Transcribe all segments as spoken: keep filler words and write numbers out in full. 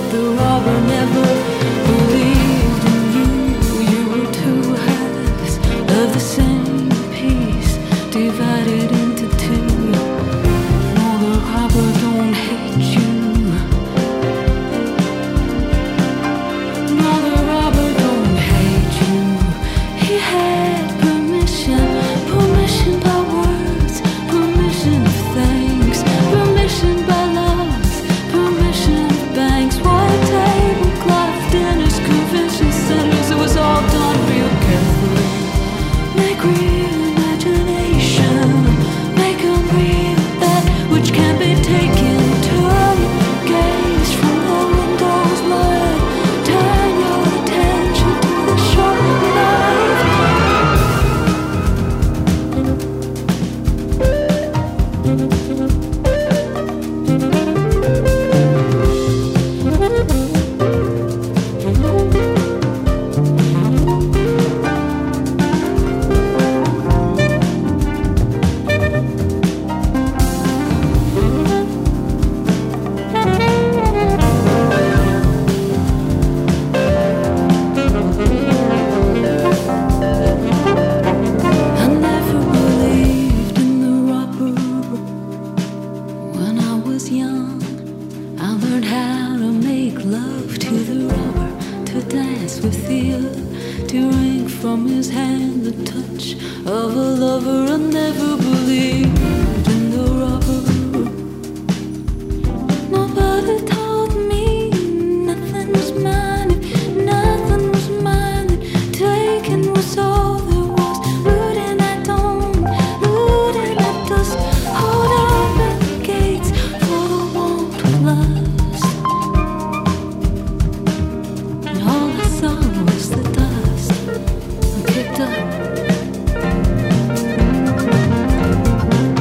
the robber never believed in you. You were two halves of the same piece, divided into two. No, the robber don't hate you. No, the robber don't hate you. He had permission, permission by words, permission of thanks, permission by love, permission of banks, white tablecloth dinners, convention centers. It was all done real carefully. Make real imagination, make 'em real that which can be taken. Turn your gaze from the window's light, turn your attention to the sharp knife. I never believed in the robber. When I was young, I learned how to make love to the robber, to dance with the other, to wring from his hand the touch of a lover. I never believed in the robber. Nobody told me nothing was mine, if nothing was mine, that taken was all there was. Looting at dawn, looting at dusk, hold up at the gates for the want of lust. And all I saw was the dust I kicked up.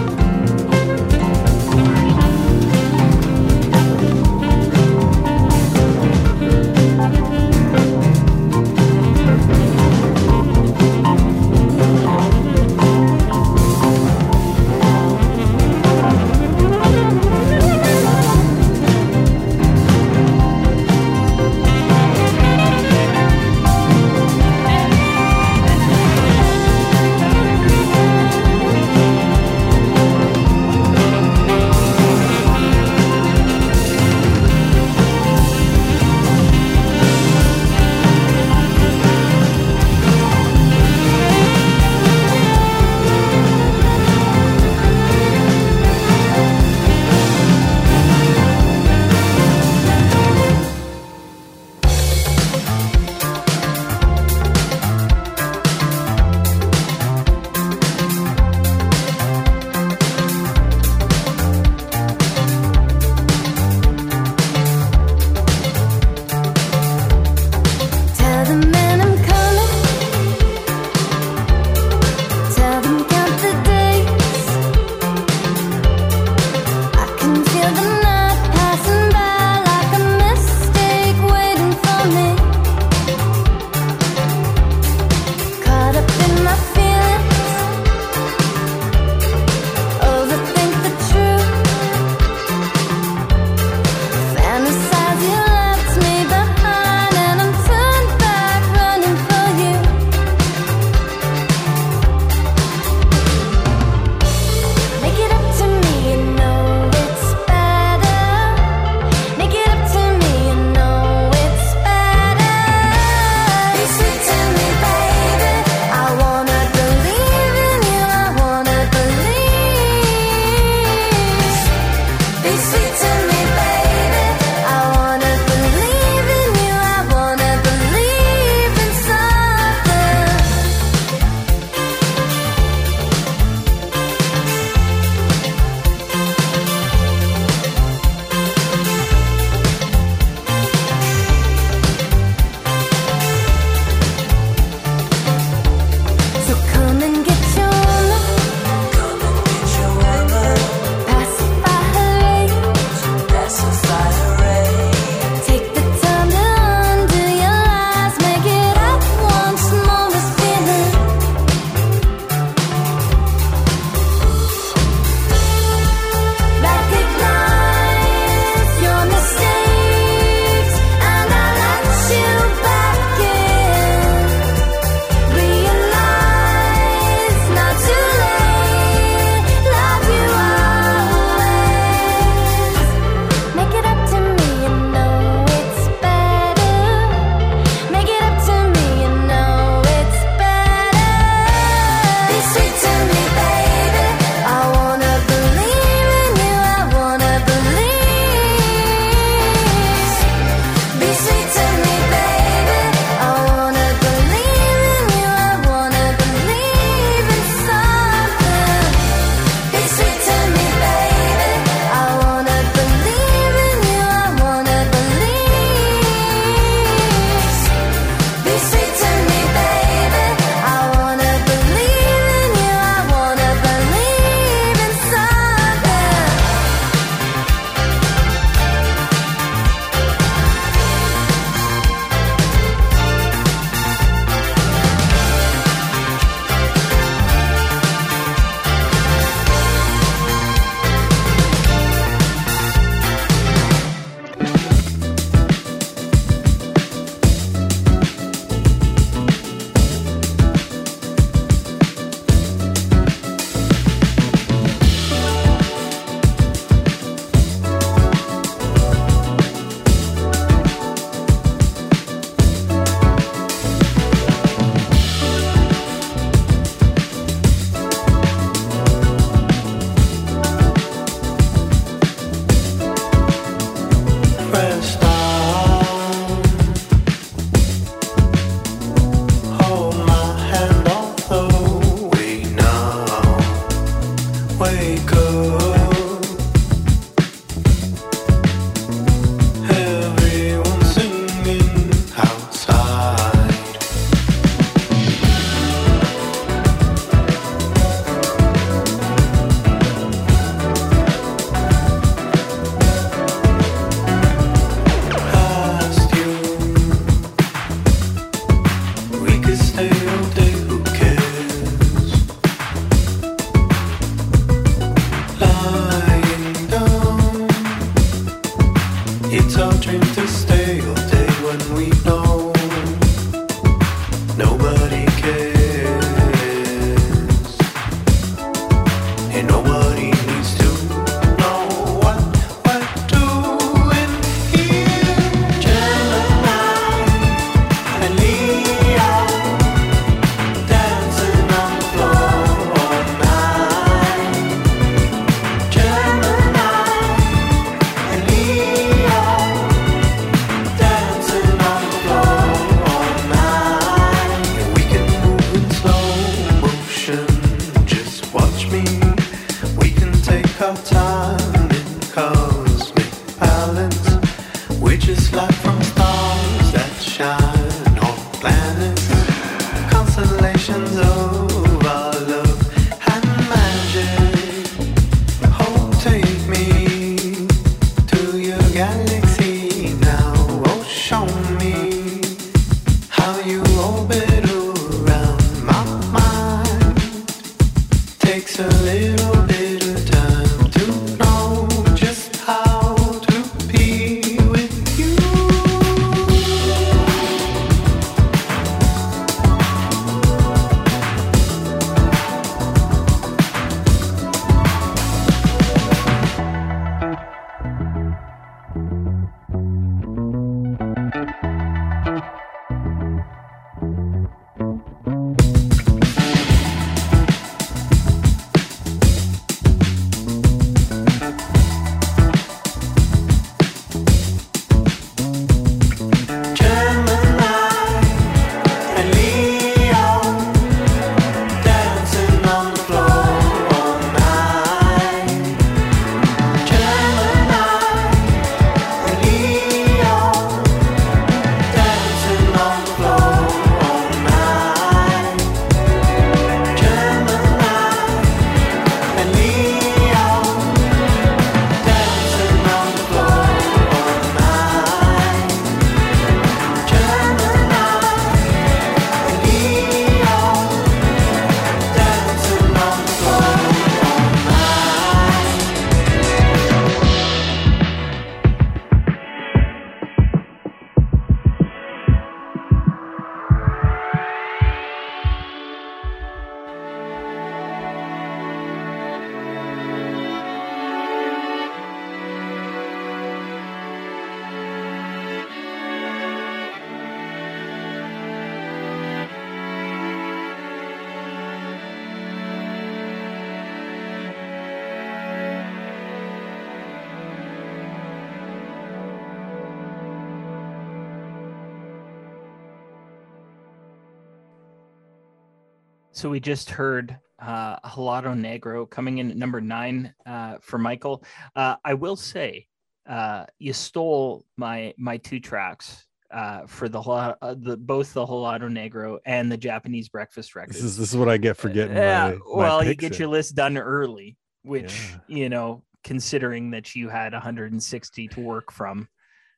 So we just heard uh, Helado Negro coming in at number nine uh, for Michael. Uh, I will say, uh, you stole my my two tracks uh, for the, uh, the both the Helado Negro and the Japanese Breakfast Records. This is this is what I get for getting uh, my, well, my you get in. your list done early, which Yeah. you know, considering that you had one hundred sixty to work from,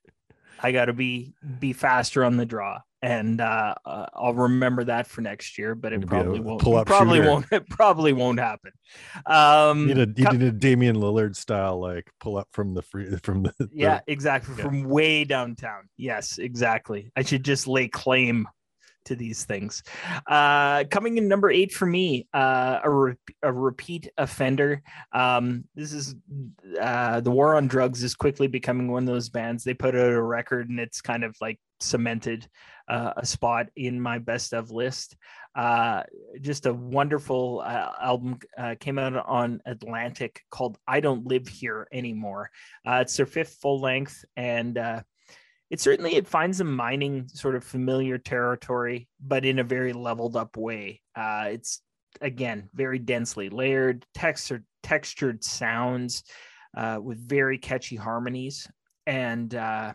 I got to be be faster on the draw. And uh, uh, I'll remember that for next year, but it probably won't. Probably shooter. won't. It probably won't happen. Um, you need a, you need a Damian Lillard style, like pull up from the free from the. the yeah, exactly. Yeah. From way downtown. Yes, exactly. I should just lay claim to these things. Uh, coming in number eight for me, uh, a, re- a repeat offender. Um, this is uh, the War on Drugs is quickly becoming one of those bands. They put out a record and it's kind of like cemented uh, a spot in my best of list. Uh, just a wonderful uh, album uh, came out on Atlantic called I Don't Live Here Anymore. Uh, it's their fifth full length, and uh, it certainly it finds them mining sort of familiar territory, but in a very leveled up way. Uh, it's again very densely layered, textured, textured sounds uh, with very catchy harmonies, and uh,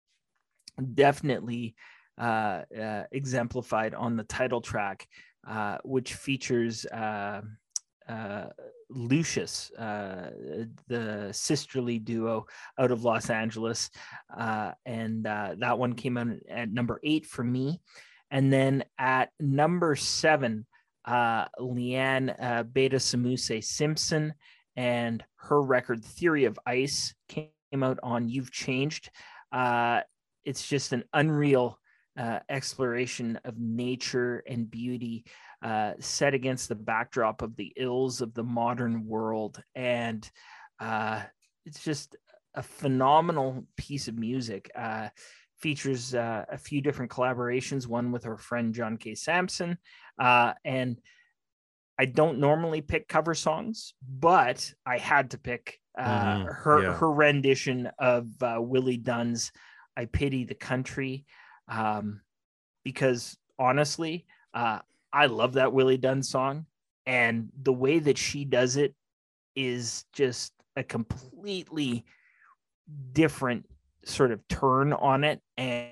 definitely uh, uh, exemplified on the title track, uh, which features uh, uh, Lucius, uh, the sisterly duo out of Los Angeles. Uh, and uh, that one came out at number eight for me. And then at number seven, uh, Leanne uh, Beta Samuse Simpson and her record Theory of Ice came out on You've Changed. Uh, it's just an unreal uh, exploration of nature and beauty, uh, set against the backdrop of the ills of the modern world. And uh, it's just a phenomenal piece of music. Uh, features uh, a few different collaborations, one with her friend John K. Samson. Uh, and I don't normally pick cover songs, but I had to pick uh, Mm, her yeah. her rendition of uh, Willie Dunn's "I Pity the Country," um, because honestly, uh, I love that Willie Dunn song, and the way that she does it is just a completely different sort of turn on it, and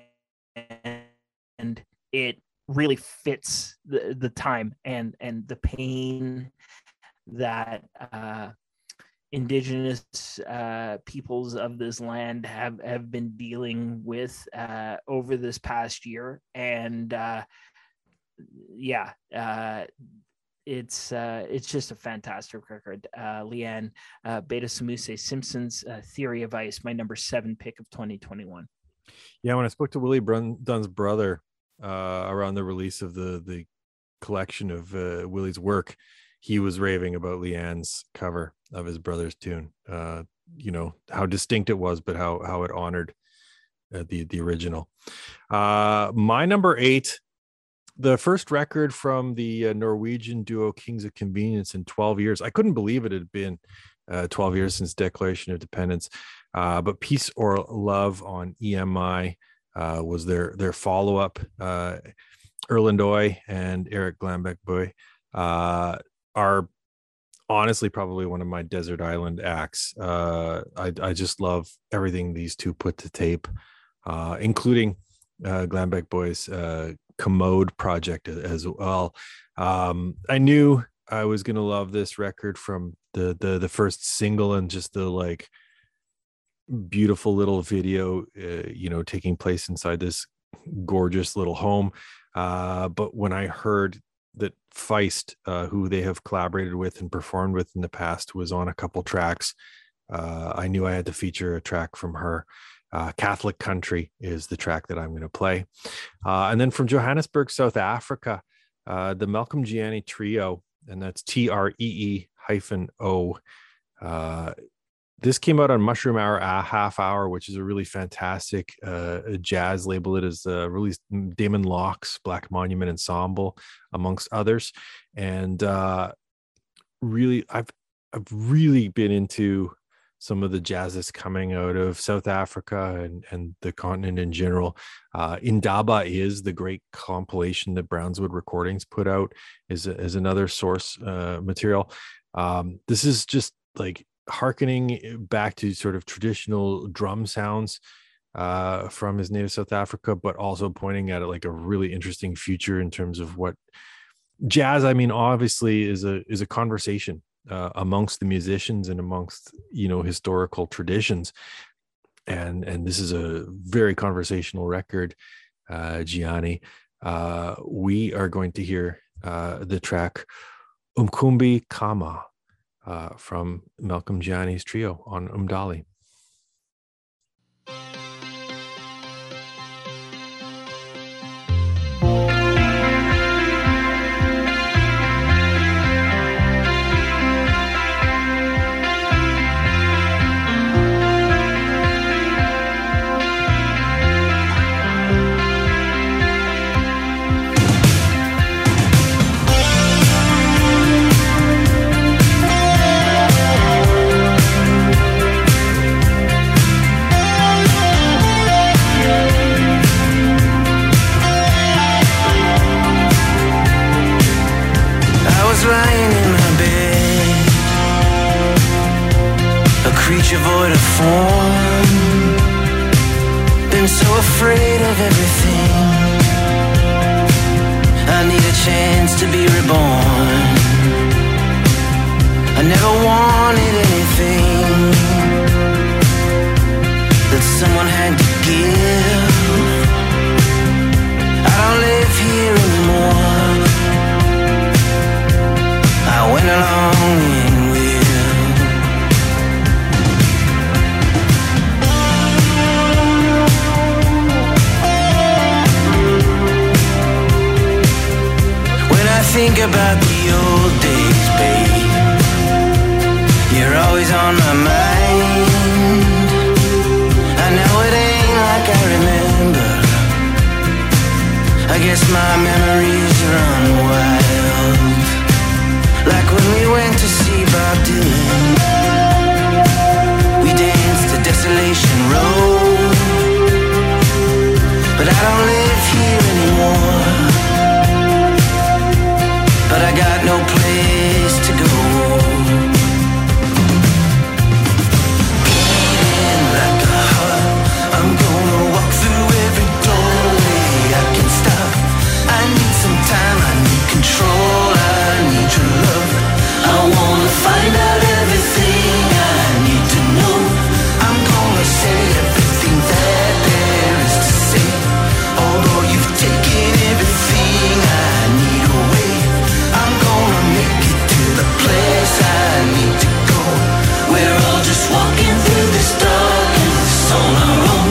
and it really fits the, the time and and the pain that uh indigenous uh peoples of this land have have been dealing with uh over this past year. And uh yeah uh it's uh it's just a fantastic record. uh Leanne uh Beta Samuse Simpson's uh, Theory of Ice, my number seven pick of twenty twenty-one. Yeah, when I spoke to Willie Brun- Dunn's brother uh, around the release of the the collection of uh, Willie's work, he was raving about Leanne's cover of his brother's tune. Uh, you know how distinct it was, but how how it honored uh, the the original. Uh, my number eight, the first record from the uh, Norwegian duo Kings of Convenience in twelve years. I couldn't believe it had been uh, twelve years since Declaration of Independence. Uh, but Peace or Love on E M I uh, was their their follow up. Uh, Erland Øye and Eric Glambeck Boy uh, are honestly probably one of my desert island acts. Uh, I I just love everything these two put to tape, uh, including uh, Glambeck Boy's uh, Commode project as well. Um, I knew I was gonna love this record from the the the first single, and just the like beautiful little video, uh, you know, taking place inside this gorgeous little home. Uh, but when I heard that Feist, uh, who they have collaborated with and performed with in the past, was on a couple tracks, uh, I knew I had to feature a track from her. Uh, Catholic Country is the track that I'm going to play. Uh, and then from Johannesburg, South Africa, uh, the Malcolm Gianni Trio, and that's T R E E hyphen O. Uh, This came out on Mushroom Hour a Half Hour, which is a really fantastic uh, jazz label. It is uh, released Damon Locke's Black Monument Ensemble, amongst others. And uh, really, I've I've really been into some of the jazz that's coming out of South Africa and, and the continent in general. Uh, Indaba is the great compilation that Brownswood Recordings put out, is, is another source uh, material. Um, this is just like hearkening back to sort of traditional drum sounds uh, from his native South Africa, but also pointing at it like a really interesting future in terms of what jazz, I mean, obviously is a is a conversation uh, amongst the musicians and amongst, you know, historical traditions. And and this is a very conversational record, uh, Gianni. Uh, we are going to hear uh, the track Umkumbi Kama, Uh, from Malcolm Gianni's trio on Umdali. Lying in my bed, a creature void of form, been so afraid of everything. I need a chance to be reborn. I never wanted anything that someone had to give. I don't live here anymore. I went along in with think about the old days, babe. You're always on my mind. I know it ain't like I remember. I guess my memories run wild. Like when we went to see Bob Dylan. We danced to Desolation Road. But I don't live here anymore. But I got no place to go. Beating like a heart, I'm gonna walk through every doorway I can stop. I need some time, I need control, I need your love. I wanna find out everything I need to know. I'm gonna say everything that there is to say. Although you've taken everything I need away, I'm gonna make it to the place I need to go. We're all just walking through this darkness on our own.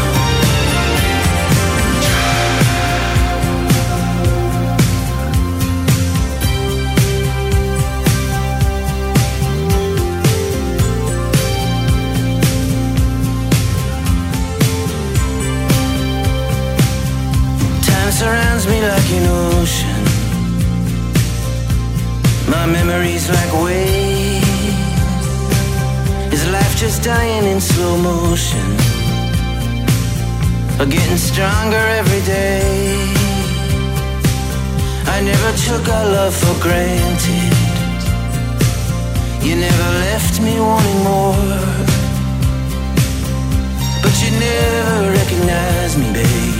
Time surrounds me like an ocean. My memories like waves. Is life just dying in slow motion? Or getting stronger every day? I never took our love for granted. You never left me wanting more. But you never recognized me, babe.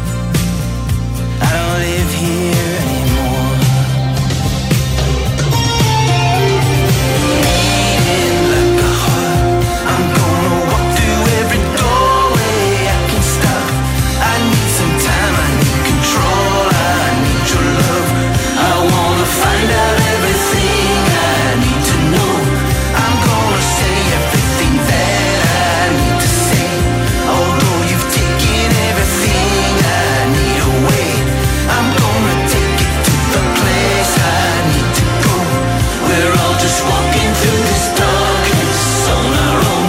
I don't live here anymore. Beating like a heart, I'm gonna walk through every doorway I can stop. I need some time, I need control, I need your love. I wanna find out everything I need to know. I'm gonna say everything that I need to say. Although you've taken everything I need away, I'm gonna take it to the place I need to go. We're all just walking through this darkness on our own.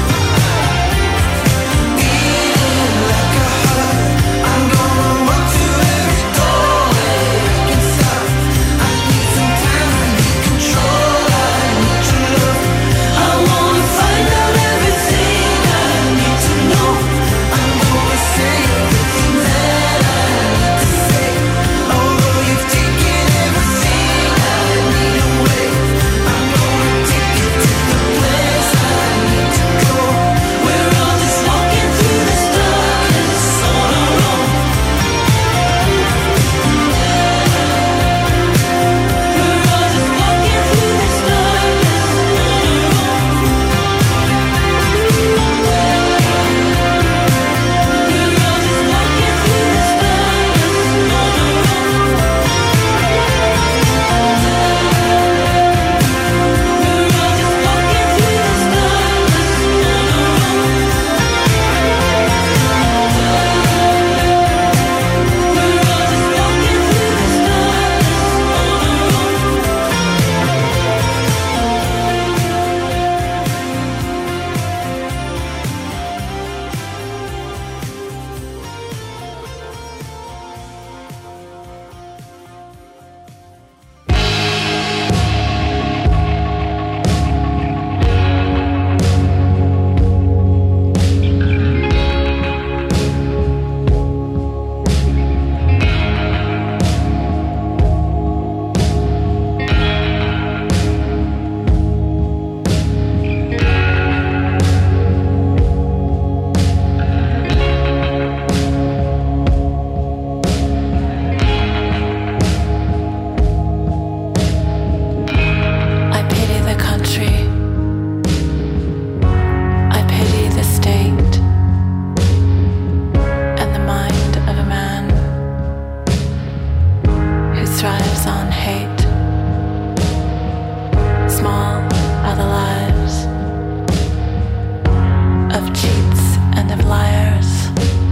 Beating like a heart, I'm gonna walk through every doorway I can stop. I need some time, I need control, I need your love. I wanna find out everything I need to know. I'm gonna say everything that I need to say. Although you've taken everything I need away, I'm gonna take it to the place I need to go. We're all just walking through this darkness on our own. We're all just walking through this darkness on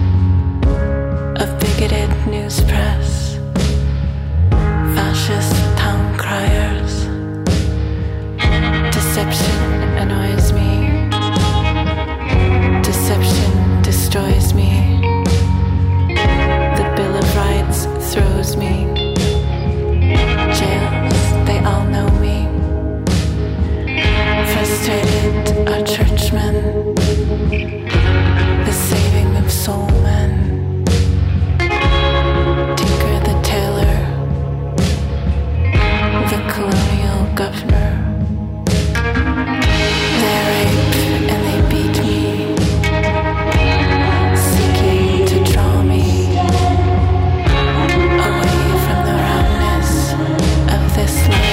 bigoted news press, fascist knows me. Jails, they all know me. Frustrated are churchmen, the saving of soul men. Tinker the tailor, the colonial governor. They rape and they beat me, seeking to draw me away from the roundness of this life.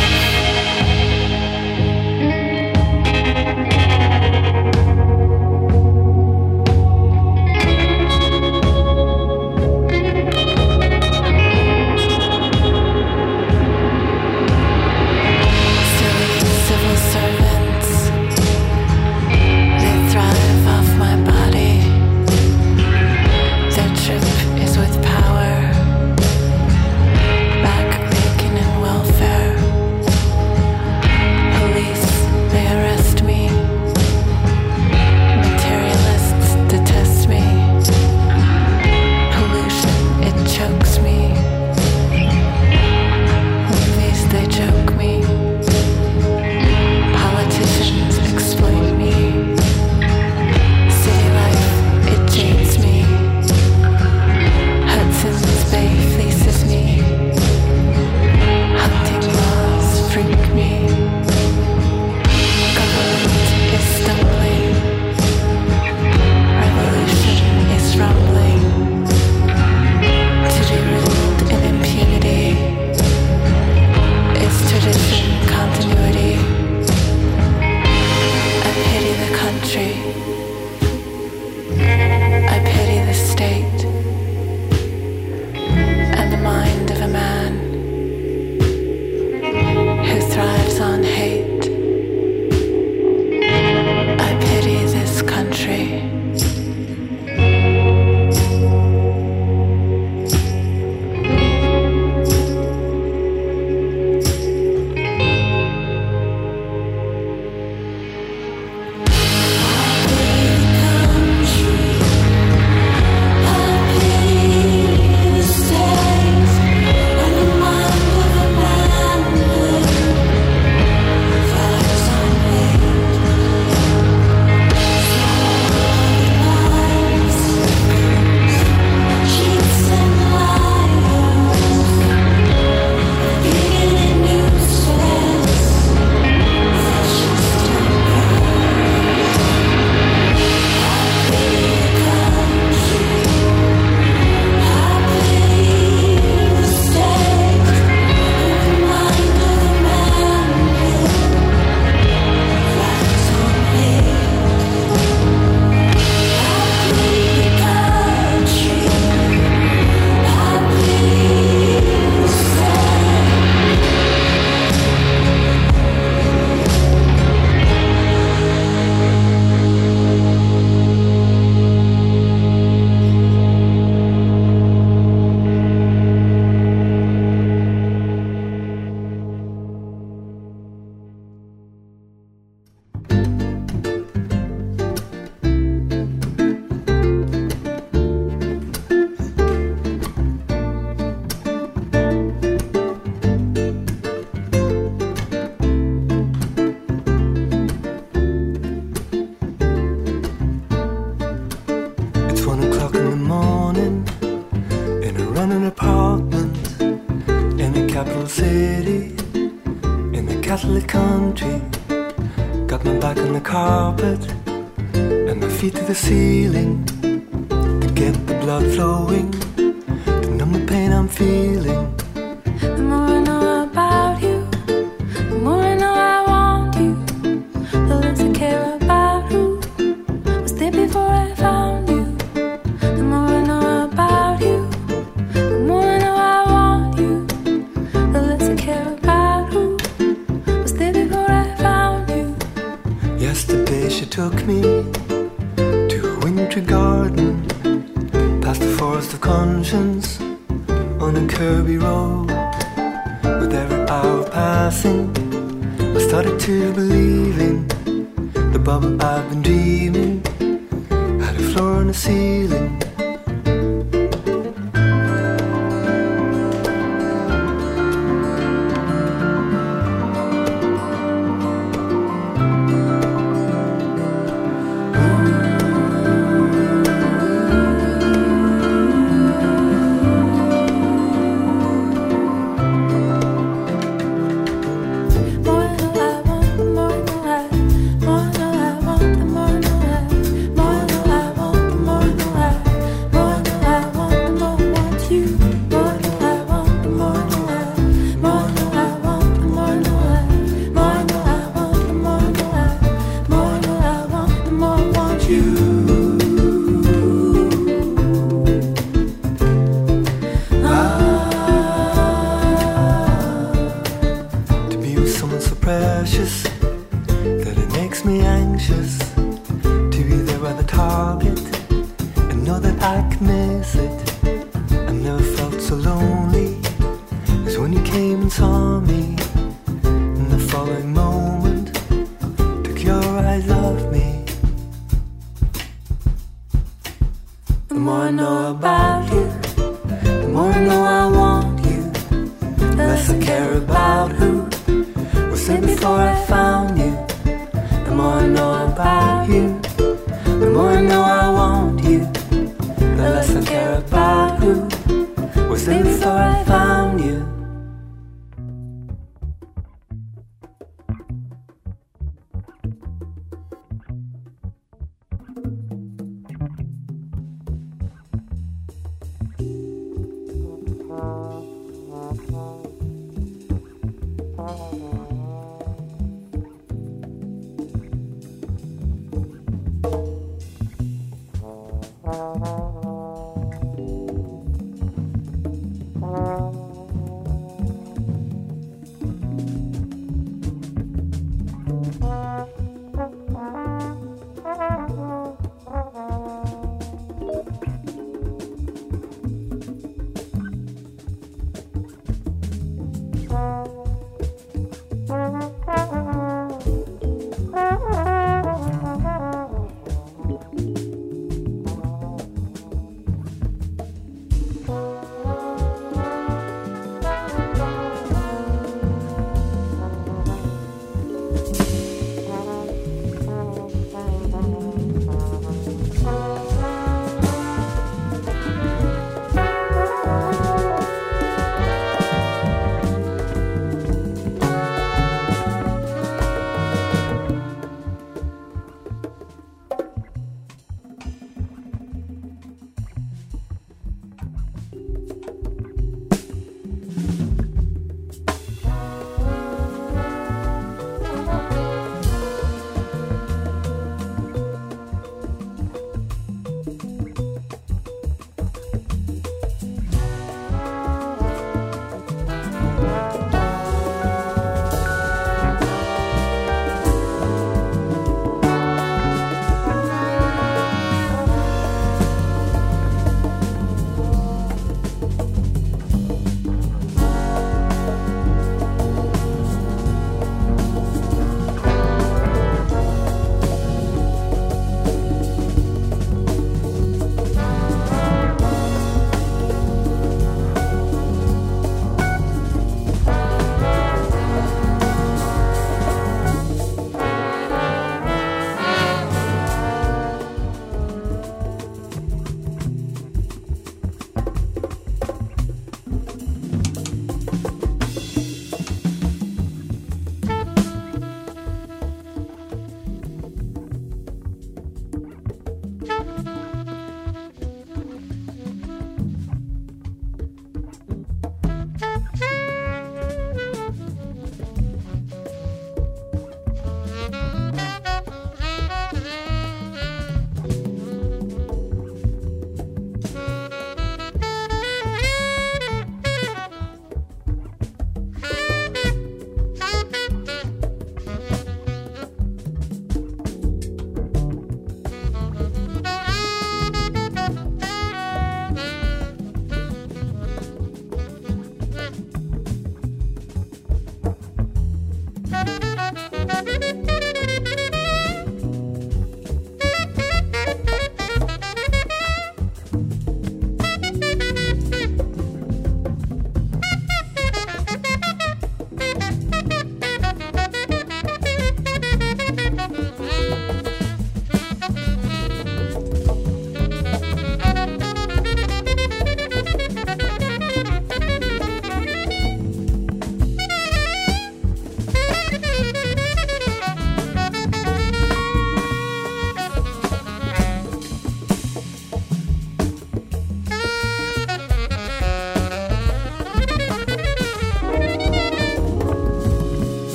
Catholic country. Got my back on the carpet and my feet to the ceiling to get the blood flowing, to numb the pain I'm feeling. The more I know about you, the more I know I want you, the less I care about who was there before I found you. The more I know about you, the more I know I want you, the less I care about who was there before I found you. Yesterday she took me to a wintry garden, past the forest of conscience, on a curvy road. With every hour passing, I started to believe in the bubble I've been dreaming, had a floor and a ceiling. so lonely is when you came and saw me. In the following moment, took your eyes off me. The more I know about you, the more I know I want you. The less I care about who was there before I found you. The more I know about you, the more I know I want you. The less I care about who was there before I found you.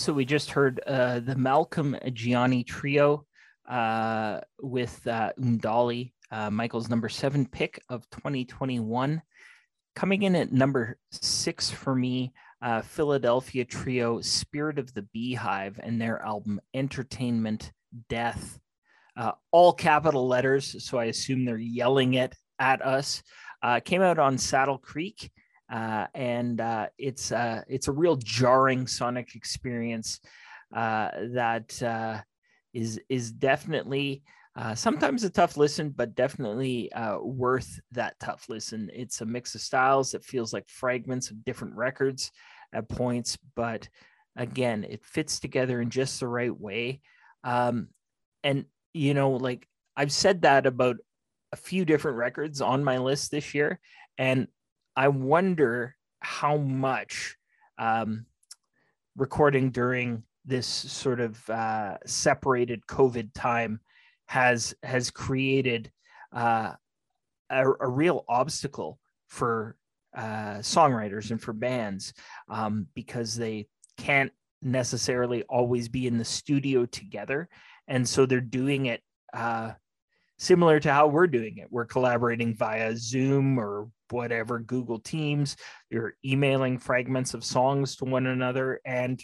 So we just heard uh, the Malcolm Gianni trio uh, with uh, Umdali, uh, Michael's number seven pick of twenty twenty-one. Coming in at number six for me, uh, Philadelphia trio Spirit of the Beehive and their album Entertainment Death. Uh, all capital letters, so I assume they're yelling it at us. Uh, came out on Saddle Creek, uh, and uh, it's uh, it's a real jarring sonic experience uh, that uh, is is definitely uh, sometimes a tough listen, but definitely uh, worth that tough listen. It's a mix of styles that feels like fragments of different records at points, but again, it fits together in just the right way. Um, and you know, like I've said that about a few different records on my list this year, and I wonder how much um, recording during this sort of uh, separated COVID time has has created uh, a, a real obstacle for uh, songwriters and for bands um, because they can't necessarily always be in the studio together, and so they're doing it uh, similar to how we're doing it. We're collaborating via Zoom or whatever, Google Teams. You're emailing fragments of songs to one another, and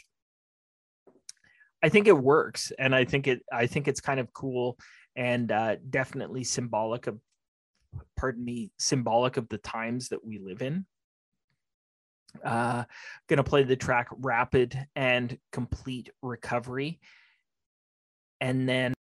I think it works. And I think it, I think it's kind of cool and uh, definitely symbolic of, pardon me, symbolic of the times that we live in. Uh, gonna play the track Rapid and Complete Recovery. And then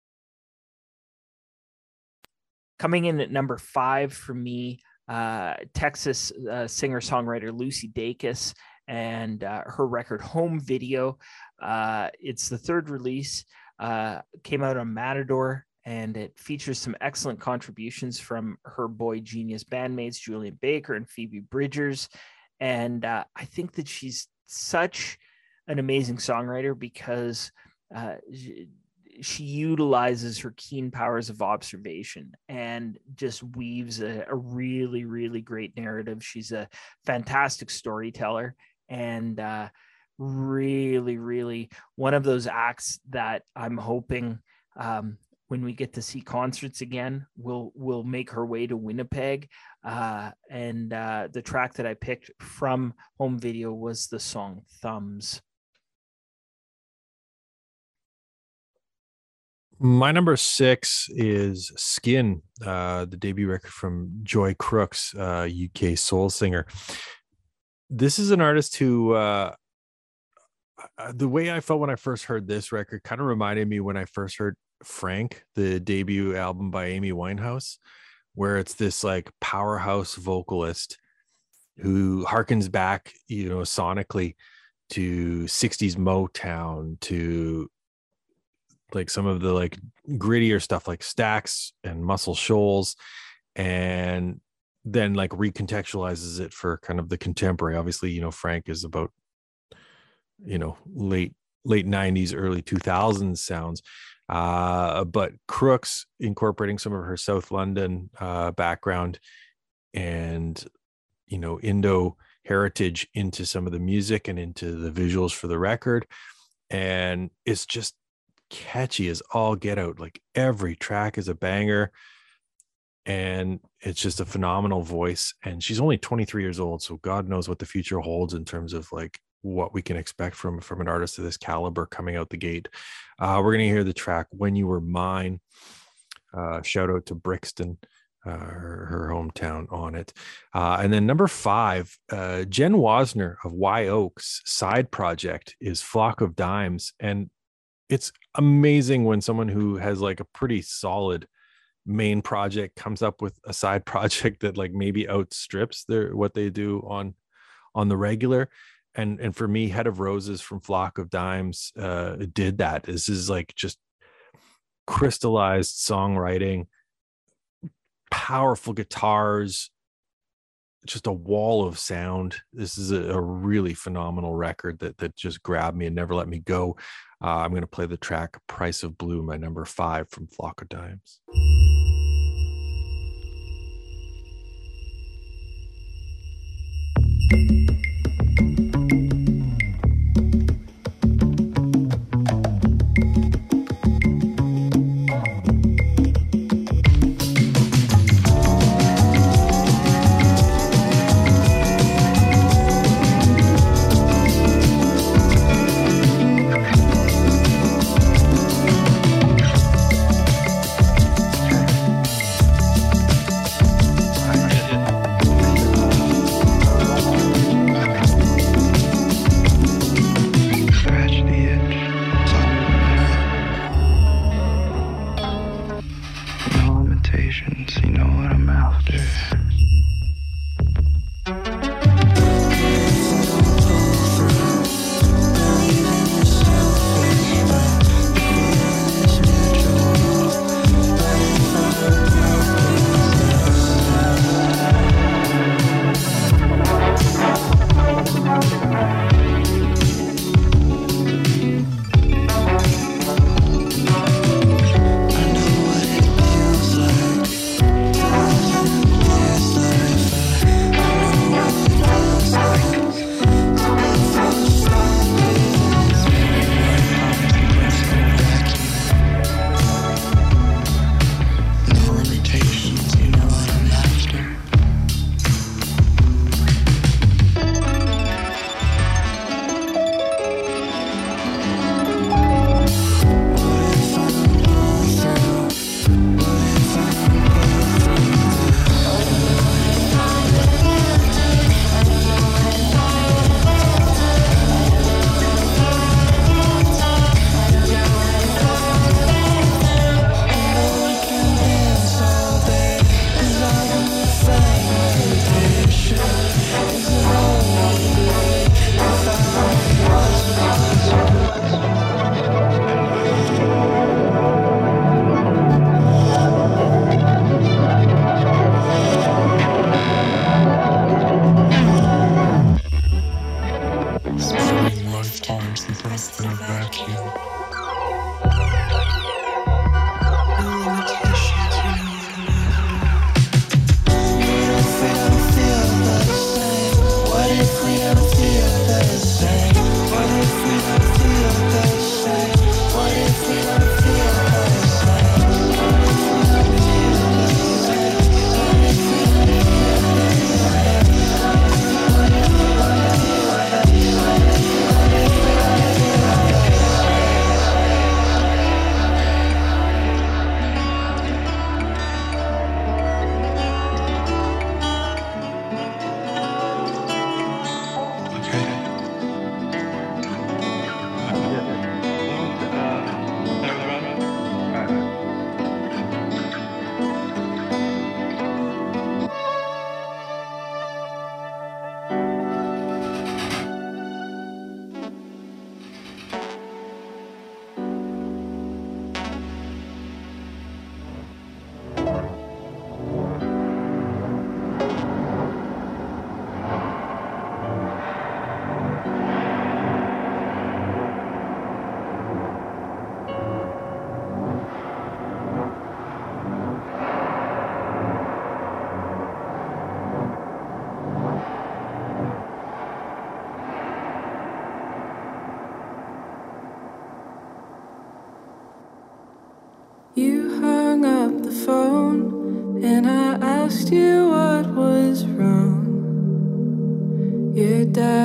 coming in at number five for me, uh, Texas uh, singer-songwriter Lucy Dacus and uh, her record Home Video. Uh, it's the third release, uh, came out on Matador, and it features some excellent contributions from her Boy Genius bandmates, Julian Baker and Phoebe Bridgers. And uh, I think that she's such an amazing songwriter because uh, she, she utilizes her keen powers of observation and just weaves a, a really, really great narrative. She's a fantastic storyteller and uh, really, really one of those acts that I'm hoping um, when we get to see concerts again, will will make her way to Winnipeg. Uh, and uh, the track that I picked from Home Video was the song Thumbs. My number six is Skin, uh, the debut record from Joy Crooks, uh, U K soul singer. This is an artist who, uh, the way I felt when I first heard this record kind of reminded me when I first heard Frank, the debut album by Amy Winehouse, where it's this like powerhouse vocalist who harkens back, you know, sonically to sixties Motown, to like some of the like grittier stuff like Stax and Muscle Shoals, and then like recontextualizes it for kind of the contemporary. Obviously, you know, Frank is about, you know, late late nineties, early two thousands sounds. Uh, but Crooks incorporating some of her South London uh, background and, you know, Indo heritage into some of the music and into the visuals for the record. And it's just catchy as all get out. Like every track is a banger, and it's just a phenomenal voice. And she's only twenty-three years old, so God knows what the future holds in terms of like what we can expect from from an artist of this caliber coming out the gate. Uh, we're gonna hear the track When You Were Mine. Uh, shout out to Brixton, uh, her, her hometown, on it. Uh, and then number five, uh, Jen Wasner of Y Oaks side project is Flock of Dimes, and it's amazing when someone who has like a pretty solid main project comes up with a side project that like maybe outstrips their what they do on on the regular. And and for me, Head of Roses from Flock of Dimes uh, did that. This is like just crystallized songwriting, powerful guitars, just a wall of sound. This is a, a really phenomenal record that that just grabbed me and never let me go. Uh, I'm going to play the track Price of Blue, my number five from Flock of Dimes.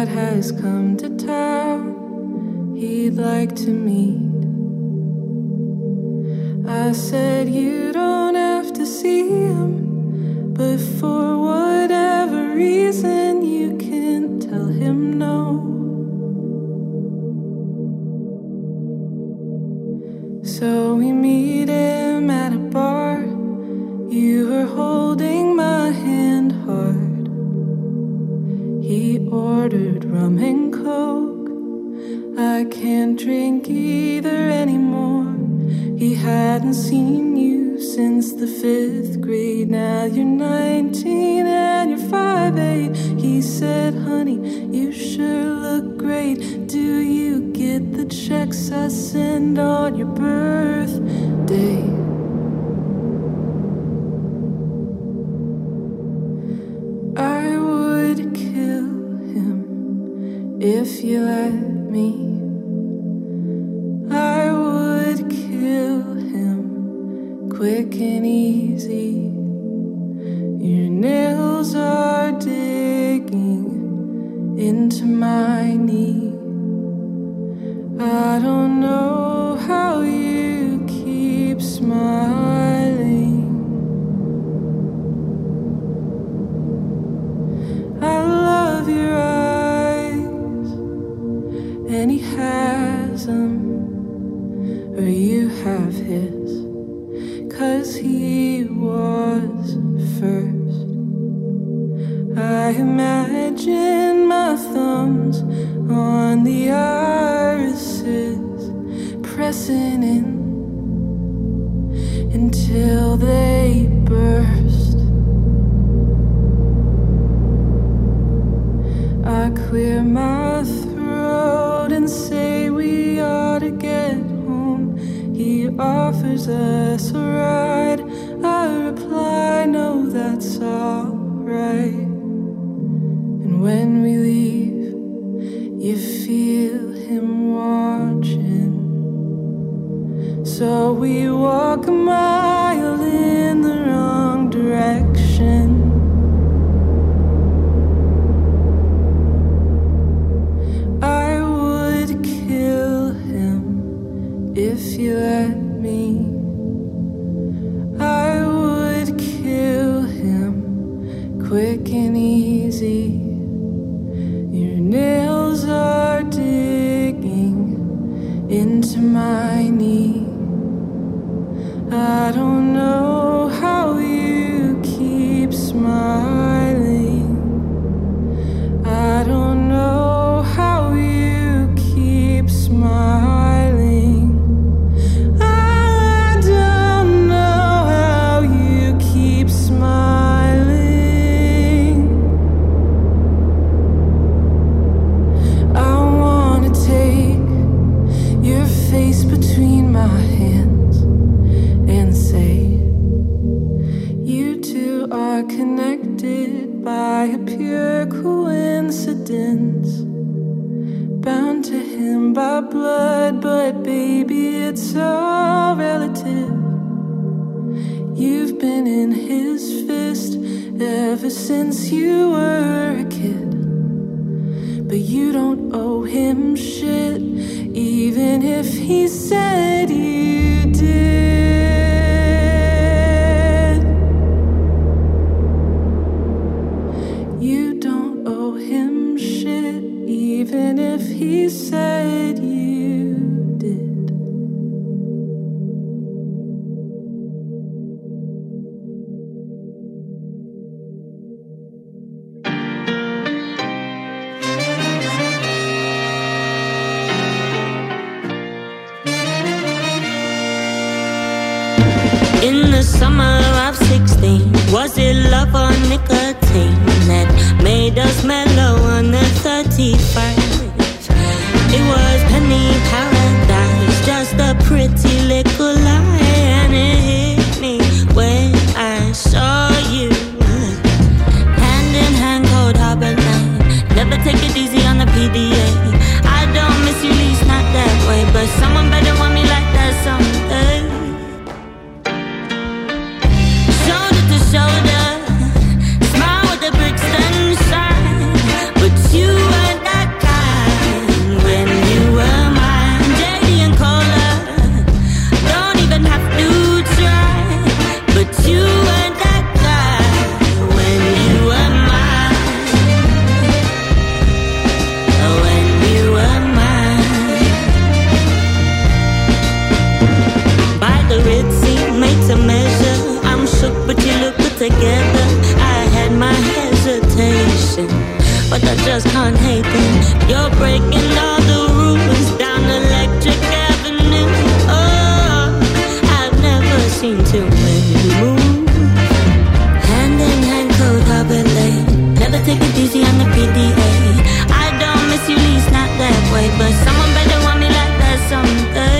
dad has come to town he'd like to meet. I said, you don't have to see him, but for whatever reason you can tell him no. So we meet him at a bar. You were holding my hand hard. He ordered rum and coke. I can't drink either anymore. He hadn't seen you since the fifth grade. Now you're nineteen and you're five eight. He said, honey, you sure look great. Do you get the checks I send on your birthday? I would kill him if you let me. I would kill him quick and easy. Your nails are digging into my knee. I don't know how you keep smiling. I love your eyes, and he has them, or you have his, 'cause he was first. I imagine my thumbs on the irises, pressing in until they burst. I clear my throat and say we ought to get home. He offers us a ride. I reply, no, that's all right. And when we leave, you feel him watching. So we walk a mile in the wrong direction. I would kill him if you let me. I would kill him quick and easy. Your nails are digging into my knee. I don't know how you keep smiling. I don't know how you keep smiling. I don't know how you keep smiling. I wanna take your face between my hands and say, you two are connected by a pure coincidence, bound to him by blood, but baby, it's all relative. You've been in his fist ever since you were a kid, but you don't owe him shit, even if he said you did. You don't owe him shit, even if he said you did. In the summer of sixteen, was it love or nicotine that made us mellow on the thirty-first? It was penny paradise, just a pretty little lie, and it hit me when I saw you. Hand in hand, cold harbor night. Never take it easy on the P D A. I don't miss you, least not that way, but someone better want me like that someday. Shoulder to shoulder, smile. emotion, but I just can't hate them. You're breaking all the rules down Electric Avenue. Oh, I've never seen too many move. Hand in hand, Cold Harbor Lane. Never take it easy on the P D A. I don't miss you, least not that way, but someone better want me like that someday.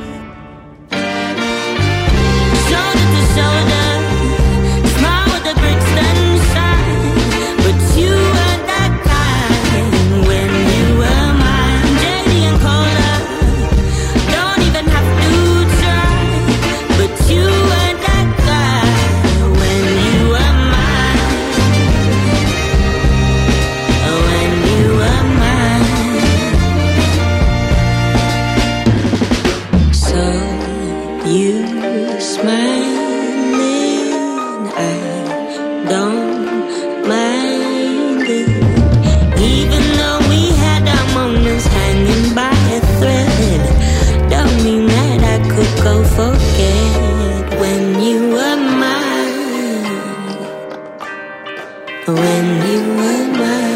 Shoulder to shoulder, smile with the bricks sunshine, but you were that kind when you were mine. J D and Cola, don't even have to try, but you were that guy when you were mine. When you were mine. So you smiling, I don't mind it. Even though we had our moments hanging by a thread, don't mean that I could go forget when you were mine. When you were mine.